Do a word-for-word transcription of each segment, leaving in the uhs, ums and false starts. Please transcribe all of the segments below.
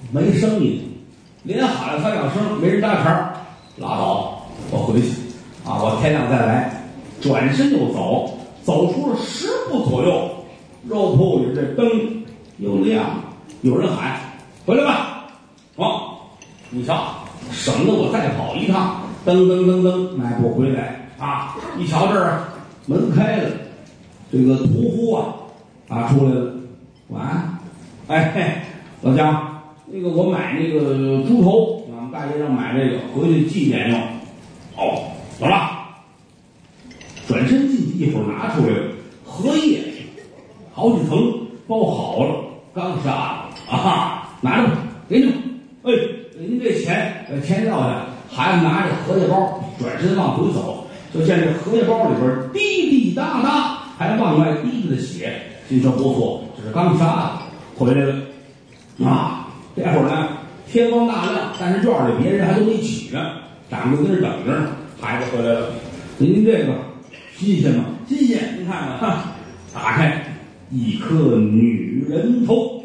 没声音，连喊了三两声，没人搭茬，拉倒，我回去啊，我天亮再来。转身就走，走出了十步左右，肉铺里这灯又亮，有人喊：“回来吧！”哦，你瞧，省得我再跑一趟，噔噔噔噔，迈步回来啊！一瞧这儿门开了，这个屠夫啊啊出来了，晚安，哎嘿，老姜，那个我买那个猪头，俺们大街上买这个，回去祭奠用。哦，走了。转身进去，一会儿拿出来了荷叶，好几层包好了，刚杀的啊，拿着吧，给你们。哎，您这钱，呃，钱撂下。孩子拿着荷叶包，转身往回走，就见这荷叶包里边滴滴答答，还往外滴着的血。心说不错，这是刚杀的，回来了啊！这会儿呢，天光大亮，但是院里别人还都没起呢，长官跟着等着呢。孩子回来了，您这个新鲜吗？新鲜，您看看，哈，打开一颗女人头。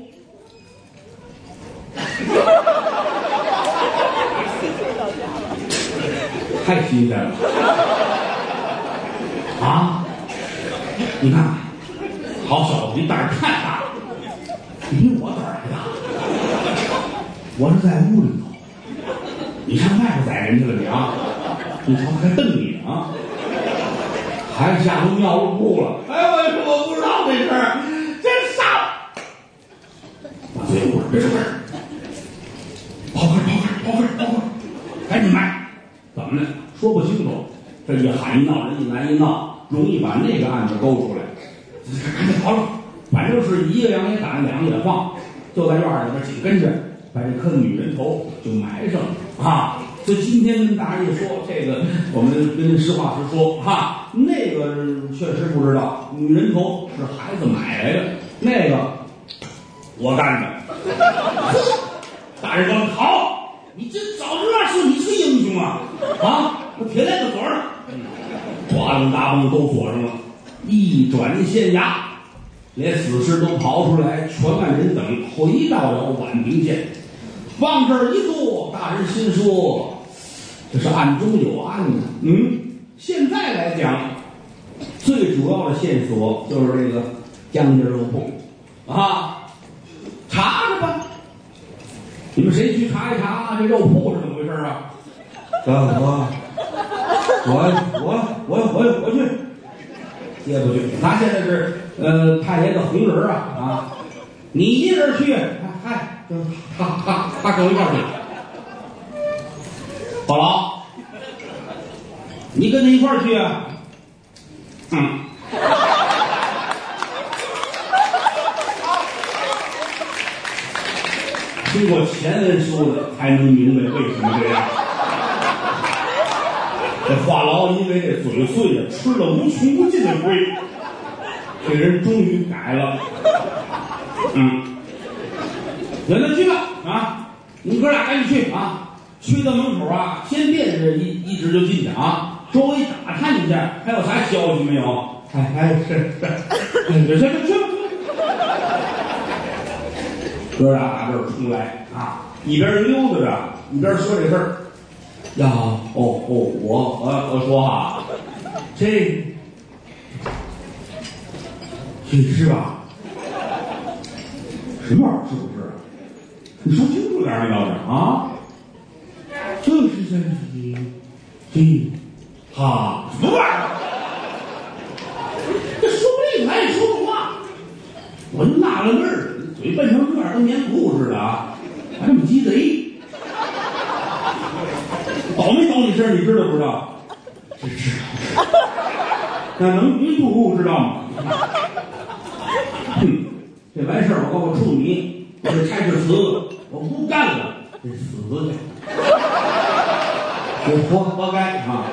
太新鲜了啊！你看，好小子，你胆儿太大了，比我胆儿还大。我是在屋里头，你上外边宰人去了你啊！你瞧还瞪你呢啊！还下入尿屋了。哎，我我不知道这事儿，真傻！把嘴捂着，别说事儿。跑快，跑快，跑快，跑快，赶紧买！怎么呢？说不清楚。这一喊一闹，人一来一闹，容易把那个案子勾出来。赶紧跑了，反正是一个羊也打，两个也放，就在院里边紧跟着把这颗女人头就埋上了啊！所以今天跟大家一说这个，我们跟您实话实说哈，那个确实不知道，女人头是孩子买来的，那个我干的。大人说好，你这早知道说你是个英雄啊！啊，我撇来个嘴儿，挂楞大蹦都锁上了，一转县衙，连死尸都跑出来，全案人等回到了宛平县。往这儿一坐，大人心说，这是案中有案呢。嗯，现在来讲，最主要的线索就是这个江家肉铺啊，查查吧。你们谁去查一查这肉铺是怎么回事啊？我我我我我我去，接不去。他现在是呃太爷的红人啊啊！你一人去，嗨，他他他跟我一块去。宝老，你跟他一块去啊？嗯。经过前文说的，才能明白为什么这样。这话痨因为这嘴碎了，吃了无穷无尽的亏，这人终于改了。嗯，那那去吧啊！你哥俩赶紧去啊！去到门口啊，先别着一一直就进去啊，周围打探一下，还有啥消息没有？哎哎，是是，去去去去。哥俩打这儿出来啊，一边溜达着，一边说这事儿。呀，哦哦，我我我说啊，这这是吧？什么玩意儿？是不是？你说清楚点儿，要点啊！这是这这这哈什么玩意儿？这说不定还得说说话，我就纳了闷儿。嘴笨成这样，跟棉裤似的啊，还这么鸡贼，倒没倒你身上，你知道不知道？这知道，那能一步步知道吗？哼，这完事儿我告诉你，我这差事辞了，我不干了，这死去，我活活该啊！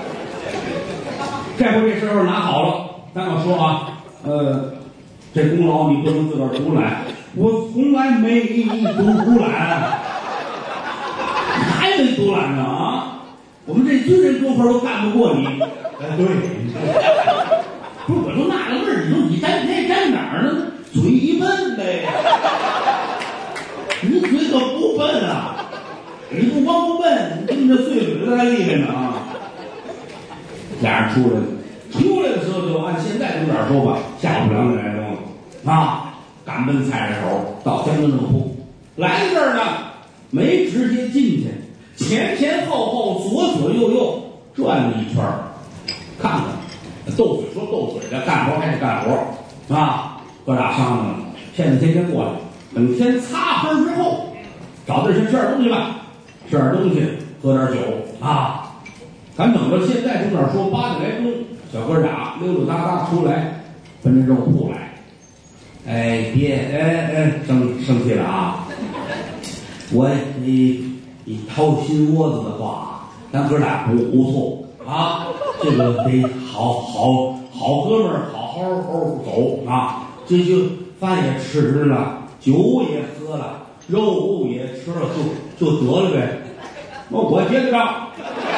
这回这事儿拿好了，咱要说啊，呃，这功劳你不能自个儿独揽。我从来没独独揽，还没独揽呢啊！我们这军人哥们都干不过你。哎，对，不是我都纳了闷儿，你说你站那站哪儿呢？嘴笨呗。 你嘴可不笨啊！你不光不笨，你跟你这碎嘴子还厉害呢啊！俩人出来了，出来的时候就按现在这点说吧，下午两点来钟了啊，赶奔菜市口到江根肉铺。来这儿呢，没直接进去，前前后后左左右右转了一圈，看看斗嘴说斗嘴的，干活还得干活啊！哥俩商量了，现在天天过来，等天擦黑之后，找地儿先吃点东西吧，吃点东西，喝点酒啊！咱等着现在从哪儿说八点来钟，小哥俩溜溜达达出来，奔着肉铺来。哎，别，哎哎，生生气了啊！我你你掏心窝子的话，咱哥俩不不错啊，这个得好好好哥们儿，好好好走啊！这就饭也吃了，酒也喝了，肉也吃了，就就得了呗。那我结个账。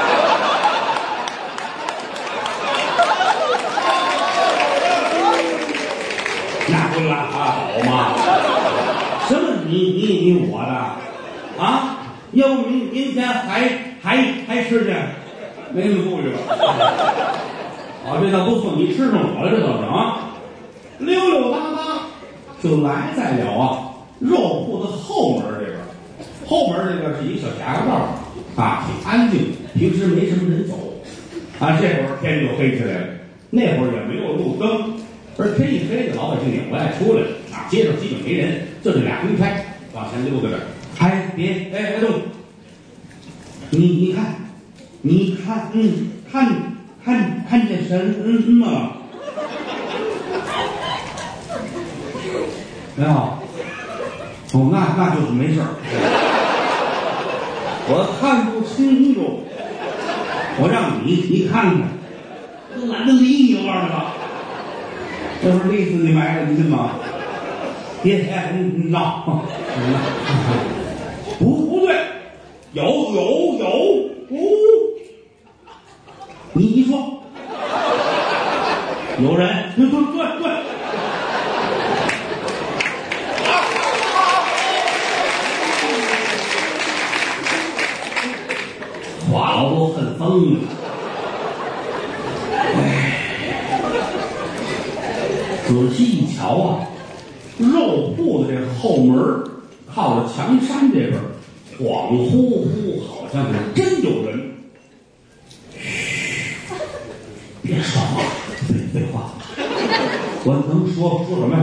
那不拉倒吗？什么你你你我的啊？要不明明天还还还吃去？没那么富裕了。啊，这倒不错，你吃上我了，这倒是啊。溜溜达达就来在了啊肉铺的后门这边，后门这边是一个小夹道啊，挺安静，平时没什么人走啊。这会儿天就黑起来了，那会儿也没有路灯。而天一黑的，老百姓也不爱出来啊，街上基本没人，就这俩公差往前溜达着。哎，别，哎，别动！你你看，你看，嗯，看看看见什么了？没有？哦，那那就是没事儿。我看不清楚，我让你你看看，都懒得理你玩儿了。这不是累死你埋了你信吗？别哎，你闹，不不对，有有有有，你你说有人，对对对对，话痨都恨疯了。仔细一瞧啊，肉铺的这后门靠着墙山这边，恍惚惚好像是真有人。嘘，别说话，废话，我能说说什么呀？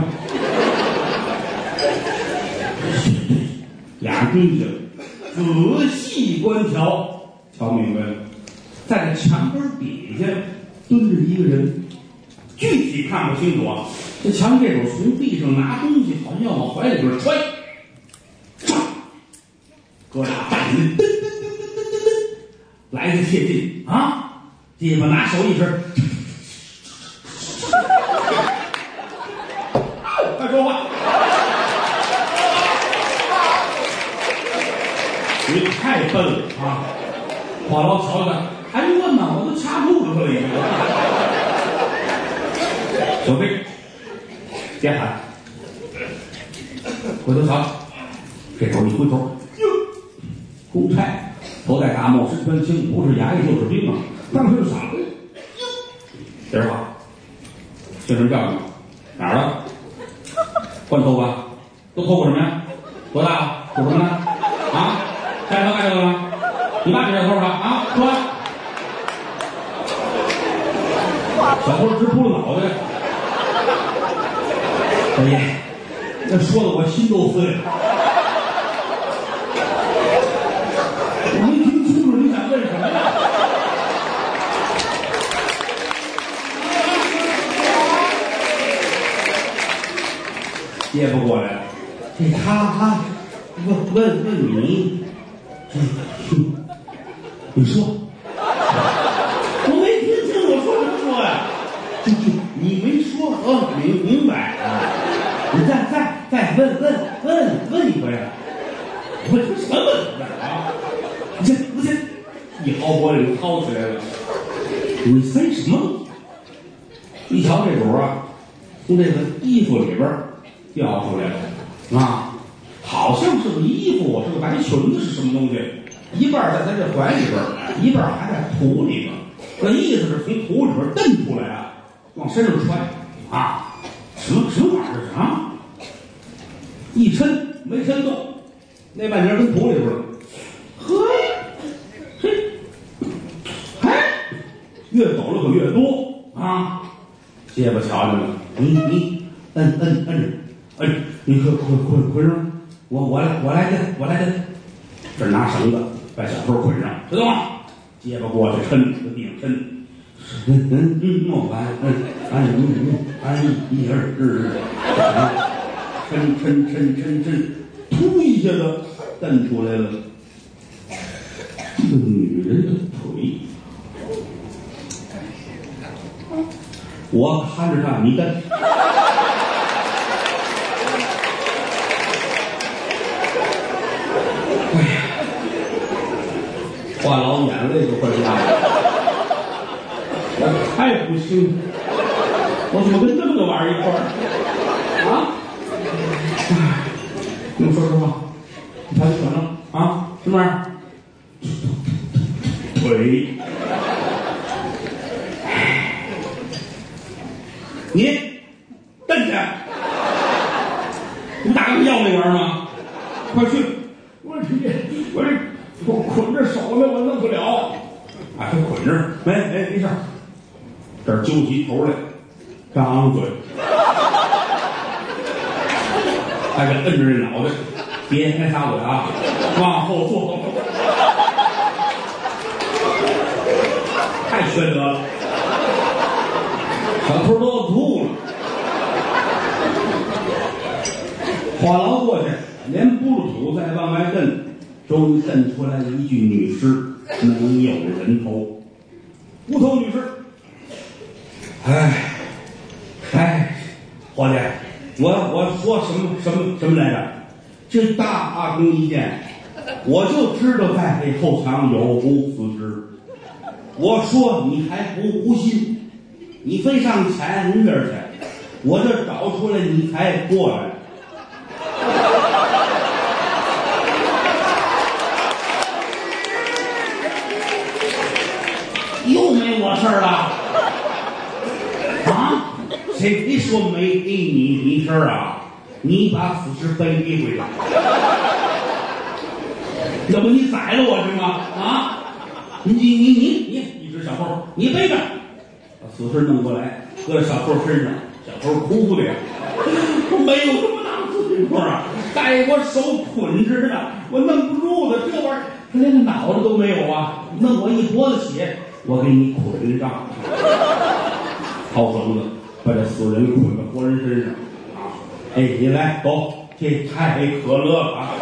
俩人蹲下，仔细观瞧，瞧明白了，在这墙根底下蹲着一个人。具体看不清楚啊，这墙这手从地上拿东西，好像要往怀里边揣，唰，哥俩站起来，噔噔噔噔噔噔，来个贴近啊，这把拿手一指，快说话，你太笨了啊！话痨瞧瞧，还用问吗？我都掐住了这已经。小飞，别喊，回头瞧，这头一回头，哟，公差头戴大帽，身穿青，不是衙役就是兵啊！当时就傻了，这是话，这人叫你哪儿了？换头发，都头发什么呀？多大了？属什么呢？啊？干什么干这个吗？你爸这头发啊？说完，小伙直扑了脑袋。哎呀，这说的我心都碎了。我没听清楚你想问什么呀？接不过来，这他他问问问你，你说，我没听清我说什么说呀？你没说，哦，明明白啊。你再再再问问问问一回，问什么问啊？你这不这一薅脖领薅起来了，你塞什么？一瞧这主啊，从这个衣服里边掉出来了啊， 好像是个衣服，是个白裙子，是什么东西？一半在他这怀里边，一半还在土里边。那意思是从土里边蹬出来啊，往身上穿啊，什么什么玩意儿啊？一抻没抻动，那半截跟土里边了。呵，嘿，哎，越走了可越多啊！结巴瞧见了，你你摁摁摁着，摁，你可捆捆捆上，我我来我来蹬，我来蹬，这拿绳子把小偷捆上，知道吗？结巴过去抻，搁地上抻。嗯嗯嗯，我完，嗯，哎嗯嗯，哎一二二，抻抻抻抻抻，突一下子蹬出来了，这个女人的腿，我看着她，你蹬。哎呀，话痨眼泪都快下来了。我太不幸，我怎么跟这么个玩意儿一块儿啊？哎，跟我说实话，你瞧你反正啊，什么玩意儿？腿，你蹬去，你不打算要那玩意儿吗？快去！我这我这我捆着手呢，我弄不了。啊，这捆着，没没没事。这儿揪起头来，张嘴，还得摁着这脑袋，别开撒嘴啊，往后坐，太缺德了，小偷都要吐了。话痨过去，连布了土再往外蹬，终于蹬出来了一具女尸，没有人头，无头女尸。哎，哎，伙计，我我说什么什么什么来着？这大阿公一见，我就知道在这后墙有无死尸。我说你还不不信，你非上前边去，我这找出来你才过来。又没我事儿了。啊！谁谁说没给你你事儿啊？你把死尸背一回来，要不你宰了我行吗？啊！你你你你你一只小偷，你背着，把死尸弄过来，搁在小偷身上，小偷哭的呀！我没有这么大自行车啊，带我手捆着呢，我弄不住的，这玩意儿他连个脑子都没有啊！弄我一脖子血，我给你捆上。掏绳子把这死人捆到活人身上啊！哎，你来走，这太可乐了啊！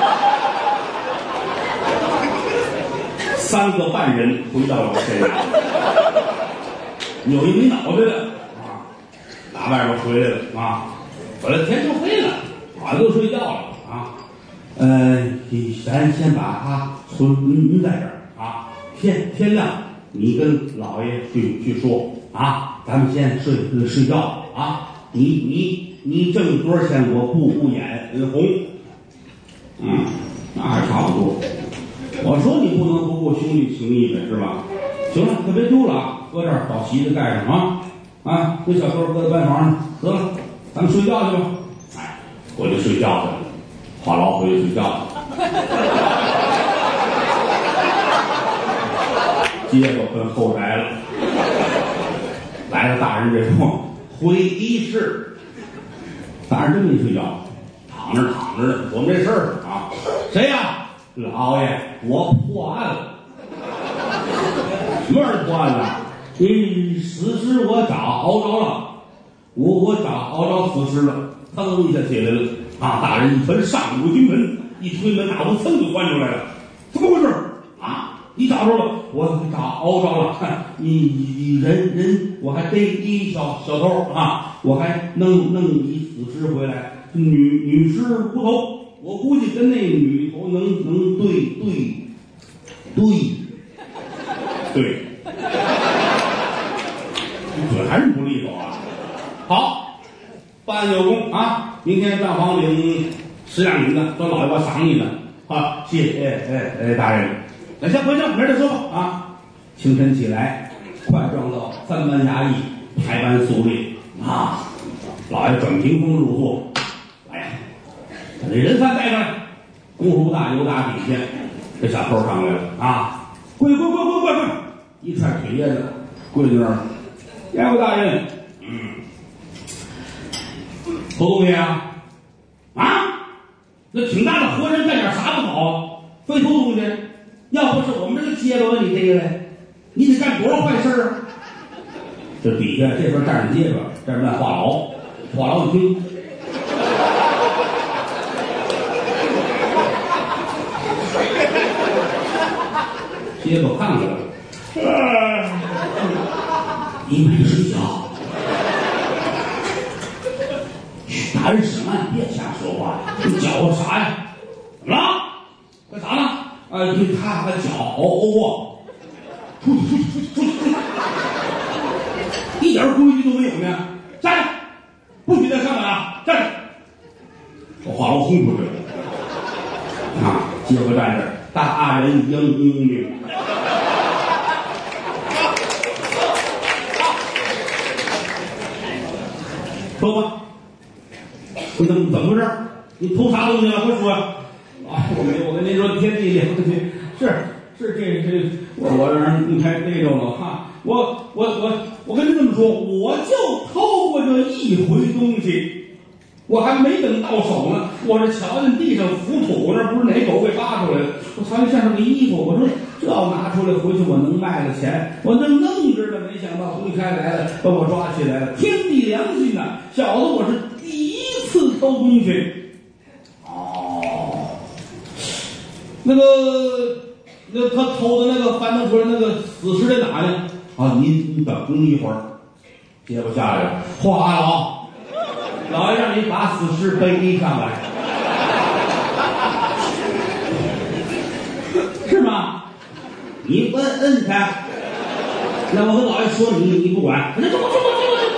三个半人回到了现场，有一没脑袋的啊，打外边回来了啊，回来天就黑了，晚都睡觉了啊。呃，咱先把他存在这儿啊，天天亮你跟老爷去去说啊。咱们先睡睡觉啊！你你你挣多少钱？我不不眼红，嗯，那还差不多。我说你不能不顾兄弟情谊呗，是吧？行了，可别丢了啊！搁这儿找席子盖上啊！啊，这小偷搁在班房上，得了，咱们睡觉去吧。哎，回去睡觉去了，话痨回去睡觉去了，结果奔后宅了。来了大人这说回一室，大人真没睡觉，躺着躺着呢。我们这事儿啊，谁呀？老爷，我破案了。什么玩意儿破案了？你死尸我找熬着了，我我找熬着死尸了，腾一下起来了啊！大人一翻上古金门，一推门，大屋噌就翻出来了，怎么回事啊？你找着了，我找熬着了。你你人人，我还逮一小小偷啊，我还弄弄一死尸回来，女女尸无头，我估计跟那女头能能对对对对，你嘴还是不利索啊！好，办案有功啊！明天账房领十两银子，说老爷我赏你的啊，谢谢，哎哎哎，大人，那行回去，明儿再说吧啊。清晨起来，快撞到三班衙役，排班肃立啊。老爷转屏风入座，哎呀，这人犯带上来，功夫大油打底下，这小偷上来了啊，跪跪跪跪跪跪，一踹腿叶子，跪在那儿，阎王大人，嗯，偷东西啊？啊？那挺大的活人干点啥不好啊？非偷东西，要不是我们这个街坊你逮来，你得干多少坏事啊？这底下这边站着街坊，这边在话痨，话痨一听，街坊看过来了，你没睡觉？大人审案别瞎说话，你搅和啥呀？怎么了？干啥呢？呃，你看看脚，哦哦，出去出去出去出去出去，一点规矩都没有呢！站着，不许再上来啊！站着！我话痨轰出去了。啊，街坊站着，大人应命。说吧。你怎么怎么回事？你偷啥东西了？快说呀！啊，我没有，我跟您说，天地良心，是是这这，我我让人开逮着了哈！我我我我跟您这么说，我就偷过这一回东西，我还没等到手呢，我这瞧见地上浮土，那不是哪狗给扒出来的？我瞧见像是个衣服，我说这要拿出来回去，我能卖了钱。我正愣着呢，没想到公开来了，把我抓起来了。天地良心呐，小子，我是第一次偷东西。哦，那个那他偷的那个翻腾出来那个死尸在哪呢？啊，你你等一会儿，接不下来了。话痨，老爷让你把死尸背上来，是吗？你问摁他，那我跟老爷说你，你不管，那走走走走走。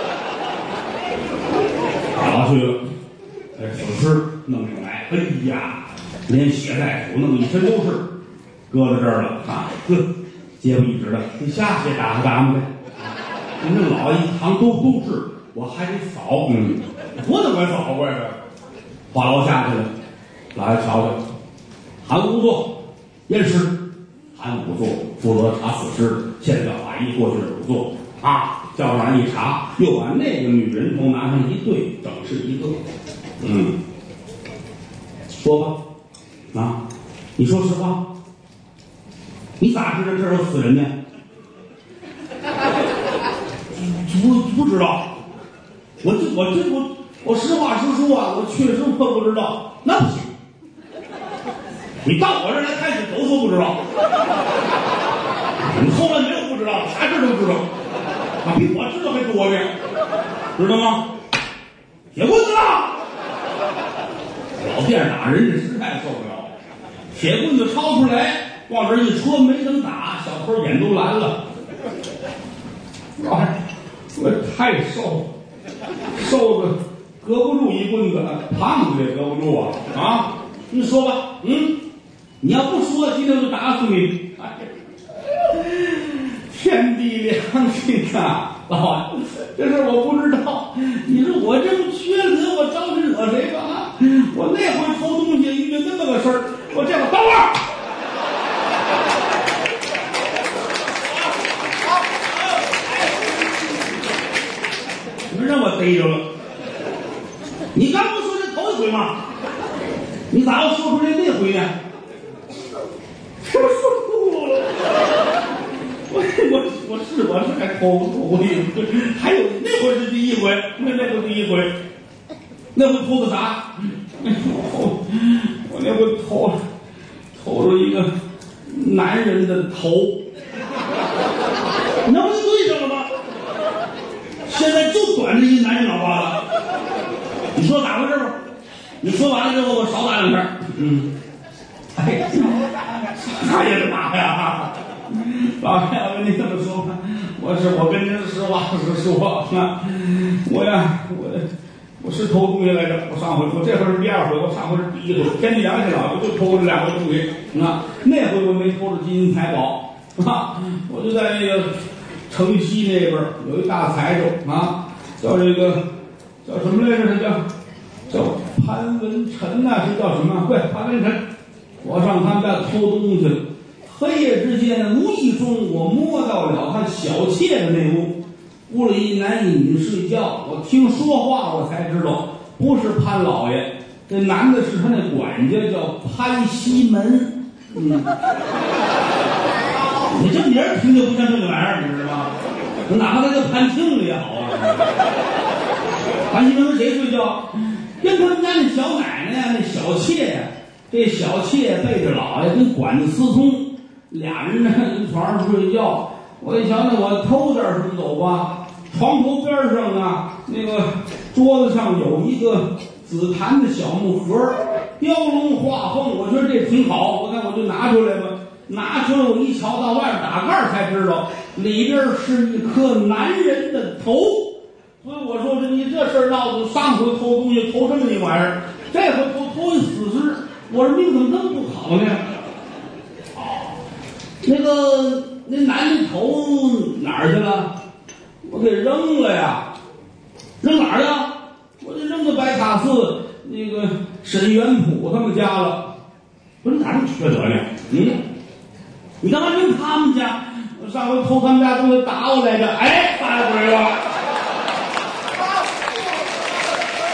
打去了，哎，死尸弄上来，哎呀，连血带土弄一身都是，搁在这儿了啊！呵，街坊一指的，你下去打发打发呗。那老爷一堂都都是，我还得扫，嗯，我怎么扫过呀？话痨下去了，老爷瞧瞧，韩仵作验尸，韩仵作负责查死尸，现在法医过去的仵作啊。叫上一查，又把那个女人头拿上一对，整是一个。嗯，说吧，啊，你说实话，你咋知道这儿有死人呢？不不知道，我这我这我我实话实说啊，我确实我不知道，那不行。你到我这儿来开始都说不知道，你后来没有不知道，啥事都知道。啊，比我知道还多呢，知道吗？铁棍子啊！老店打人这实在受不了，铁棍子抄出来，往这一戳，没等打，小偷眼都蓝了。哎，我太瘦，瘦的搁不住一棍子，胖的也搁不住啊！啊，你说吧，嗯，你要不说，今天就打死你！哎，天地良心啊，老爷，这事我不知道。你说我这么缺德，我招惹谁吧？啊，我那回偷东西遇见那么个事儿，我这会等会儿。你们让我逮着了。你刚不说这头一回吗？你咋又说出来那回呢？什么说错了？我我我是我是还偷偷的，还有那回是第一回，那那回第一回，那回偷的啥？我我那回偷偷了一个男人的头，那不就对上了吗？现在就短着一男人脑瓜子，你说咋回事吧？你说完了之后，我少打两下。嗯，哎，他也是打呀。老爷，我跟你这么说吧，我是我跟您实话实说啊，我呀，我我是偷东西来着。我上回我这回是第二回，我上回是第一回。天地良心了，我就偷这两回东西啊。那回我没偷着金银财宝啊，我就在那个城西那边有一大财主啊，叫这个叫什么来着？他叫叫潘文臣呐、啊，是叫什么？对，潘文臣。我上他们家偷东西了。黑夜之间，无意中我摸到了他小妾的那屋，屋里一男一女睡觉。我听说话，我才知道不是潘老爷，这男的是他那管家，叫潘西门。嗯，你这名儿听就不像这个玩意儿，你知道吗？哪怕他叫潘庆也好啊。潘西门跟谁睡觉？跟他们家那小奶奶呀，那小妾呀。这小妾背着老爷跟管子私通，俩人呢跟床上睡觉。我一想，那我偷点什么走吧？床头边上啊，那个桌子上有一个紫檀的小木盒，雕龙画凤，我觉得这挺好。我看我就拿出来吧，拿出来我一瞧，到外面打盖才知道里边是一颗男人的头。所以我说，这你这事儿闹的，上回偷东西偷这么一玩意儿，这回偷偷一死尸。我说命怎么这么不好呢？哦，那个那男的头哪儿去了？我给扔了呀！扔哪儿呀？我就扔到白塔寺那个沈元普他们家了。我说哪这么缺德呢？嗯，你干嘛扔他们家？我上回偷他们家东西打我来着，哎，打回来了。